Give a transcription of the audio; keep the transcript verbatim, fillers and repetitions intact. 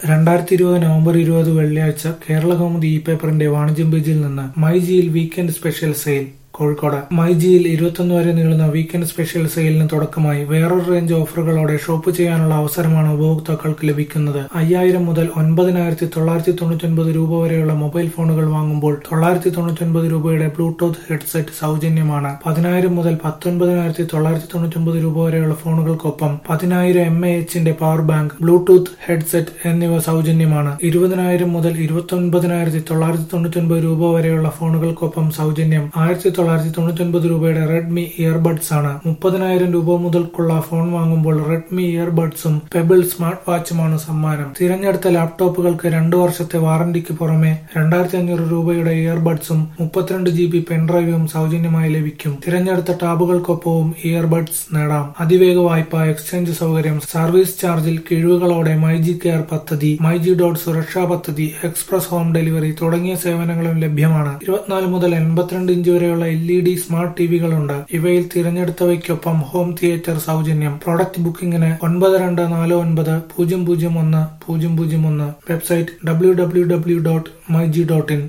രണ്ടായിരത്തി ഇരുപത് നവംബർ ഇരുപത് വെള്ളിയാഴ്ച കേരളകൗമുദി ഇ പേപ്പറിന്റെ വാണിജ്യം പേജിൽ നിന്ന് മൈജിയിൽ വീക്കെൻഡ് സ്പെഷ്യൽ സെയിൽ കോഴിക്കോട് മൈജിയിൽ ഇരുപത്തൊന്ന് വരെ നീളുന്ന വീക്കെൻഡ് സ്പെഷ്യൽ സെയിലിന് തുടക്കമായി വേറൊരു റേഞ്ച് ഓഫറുകളോടെ ഷോപ്പ് ചെയ്യാനുള്ള അവസരമാണ് ഉപഭോക്താക്കൾക്ക് ലഭിക്കുന്നത്. അയ്യായിരം മുതൽ ഒൻപതിനായിരത്തി തൊള്ളായിരത്തി തൊണ്ണൂറ്റൊൻപത് രൂപ വരെയുള്ള മൊബൈൽ ഫോണുകൾ വാങ്ങുമ്പോൾ തൊള്ളായിരത്തി തൊണ്ണൂറ്റൊൻപത് രൂപയുടെ ബ്ലൂടൂത്ത് ഹെഡ്സെറ്റ് സൗജന്യമാണ്. പതിനായിരം മുതൽ പത്തൊൻപതിനായിരത്തി തൊള്ളായിരത്തി തൊണ്ണൂറ്റൊൻപത് രൂപ വരെയുള്ള ഫോണുകൾക്കൊപ്പം പതിനായിരം എം എ എച്ചിന്റെ പവർ ബാങ്ക്, ബ്ലൂടൂത്ത് ഹെഡ്സെറ്റ് എന്നിവ സൗജന്യമാണ്. ഇരുപതിനായിരം മുതൽ ഇരുപത്തൊൻപതിനായിരത്തി തൊള്ളായിരത്തി തൊണ്ണൂറ്റൊൻപത് രൂപ വരെയുള്ള ഫോണുകൾക്കൊപ്പം സൗജന്യം ആയിരത്തി തൊള്ളായിരത്തി തൊണ്ണൂറ്റൊൻപത് രൂപയുടെ റെഡ്മി ഇയർബഡ്സ് ആണ്. മുപ്പതിനായിരം രൂപ മുതൽക്കുള്ള ഫോൺ വാങ്ങുമ്പോൾ റെഡ്മി ഇയർബഡ്സും പെബിൾ സ്മാർട്ട് വാച്ചുമാണ് സമ്മാനം. തിരഞ്ഞെടുത്ത ലാപ്ടോപ്പുകൾക്ക് രണ്ടു വർഷത്തെ വാറന്റിക്ക് പുറമെ രണ്ടായിരത്തി അഞ്ഞൂറ് രൂപയുടെ ഇയർബഡ്സും മുപ്പത്തിരണ്ട് ജി ബി പെൻഡ്രൈവും സൗജന്യമായി ലഭിക്കും. തിരഞ്ഞെടുത്ത ടാബുകൾക്കൊപ്പവും ഇയർബഡ്സ് നേടാം. അതിവേഗ വായ്പ, എക്സ്ചേഞ്ച് സൗകര്യം, സർവീസ് ചാർജിൽ കിഴിവുകളോടെ മൈജി കെയർ പദ്ധതി, മൈജി ഡോട്ട് സുരക്ഷാ പദ്ധതി, എക്സ്പ്രസ് ഹോം ഡെലിവറി തുടങ്ങിയ സേവനങ്ങളും ലഭ്യമാണ്. ഇരുപത്തിനാല് മുതൽ എൺപത്തിരണ്ട് ഇഞ്ച് വരെയുള്ള എൽ ഇ ഡി സ്മാർട്ട് ടിവികളുണ്ട്. ഇവയിൽ തിരഞ്ഞെടുത്തവയ്ക്കൊപ്പം ഹോം തിയേറ്റർ സൗജന്യം. പ്രൊഡക്റ്റ് ബുക്കിംഗിന് ഒൻപത് രണ്ട് നാല് ഒൻപത് പൂജ്യം പൂജ്യം ഒന്ന് പൂജ്യം പൂജ്യം ഒന്ന്. Website W W W dot myG dot in.